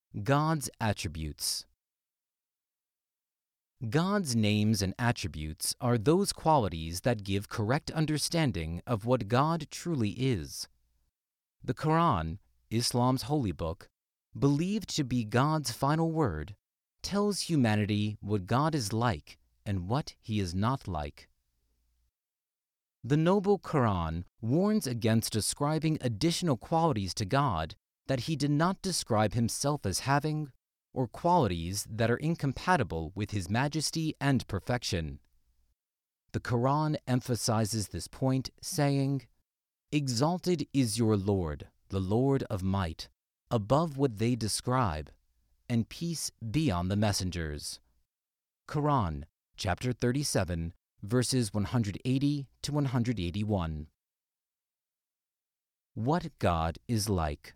God's attributes. God's names and attributes are those qualities that give correct understanding of what God truly is. The Quran, Islam's holy book, believed to be God's final word, tells humanity what God is like and what he is not like. The noble Quran warns against ascribing additional qualities to God that he did not describe himself as having, or qualities that are incompatible with his majesty and perfection. The Quran emphasizes this point, saying, "Exalted is your Lord, the Lord of might, above what they describe, and peace be on the messengers." Quran, chapter 37, verses 180 to 181. What God is like.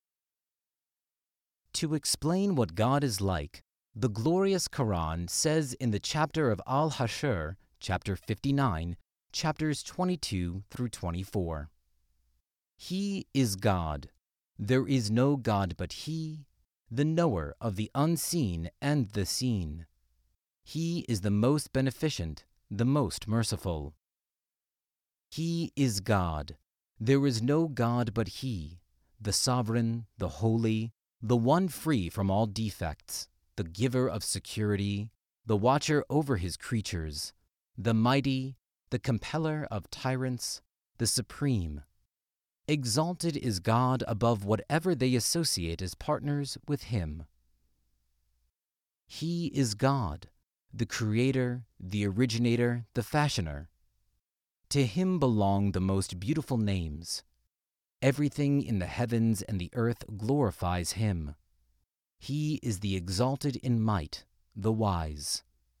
To explain what God is like, the glorious Quran says in the chapter of Al-Hashr, chapter 59, chapters 22 through 24. He is God. There is no God but He, the knower of the unseen and the seen. He is the most beneficent, the most merciful. He is God. There is no God but He, the sovereign, the holy, the one free from all defects, the giver of security, the watcher over his creatures, the mighty, the compeller of tyrants, the supreme. Exalted is God above whatever they associate as partners with him. He is God, the creator, the originator, the fashioner. To him belong the most beautiful names. Everything in the heavens and the earth glorifies him. He is the exalted in might, the wise.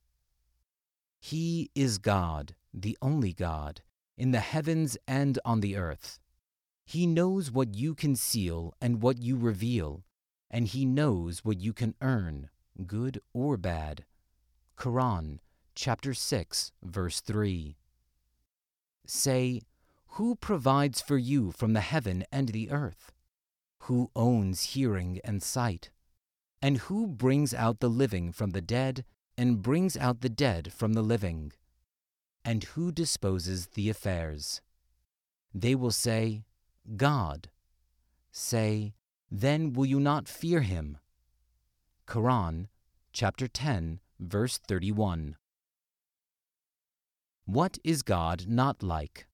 He is God, the only God, in the heavens and on the earth. He knows what you conceal and what you reveal, and he knows what you can earn, good or bad. Quran, chapter 6, verse 3. Say, who provides for you from the heaven and the earth? Who owns hearing and sight? And who brings out the living from the dead and brings out the dead from the living? And who disposes the affairs? They will say, God. Say, then will you not fear him? Quran, chapter 10, verse 31. What is God not like?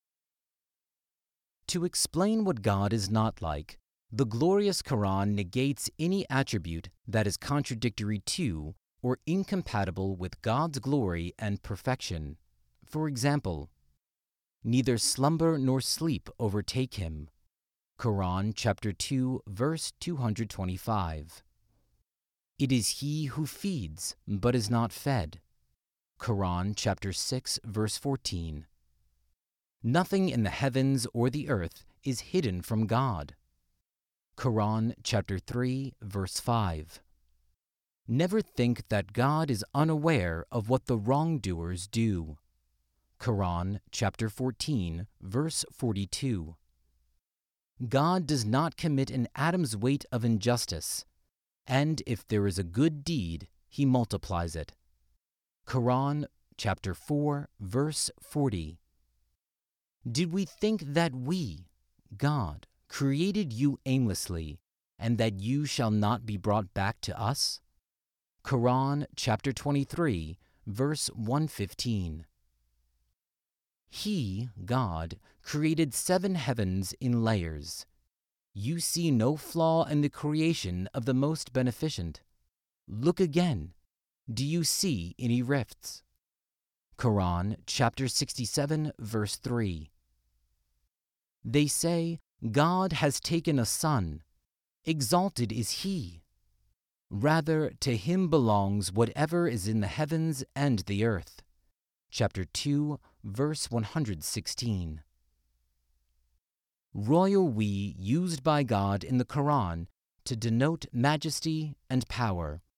To explain what God is not like, the glorious Quran negates any attribute that is contradictory to or incompatible with God's glory and perfection. For example, neither slumber nor sleep overtake him. Quran chapter 2, verse 225. It is he who feeds, but is not fed. Quran chapter 6, verse 14. Nothing in the heavens or the earth is hidden from God. Quran chapter 3, verse 5. Never think that God is unaware of what the wrongdoers do. Quran chapter 14, verse 42. God does not commit an atom's weight of injustice, and if there is a good deed, he multiplies it. Quran chapter 4, verse 40. Did we think that we, God, created you aimlessly, and that you shall not be brought back to us? Quran chapter 23, verse 115. He, God, created 7 heavens in layers. You see no flaw in the creation of the most beneficent. Look again. Do you see any rifts? Quran chapter 67, verse 3. They say, God has taken a son. Exalted is he. Rather, to him belongs whatever is in the heavens and the earth. Chapter 2, verse 116. Royal we used by God in the Quran to denote majesty and power.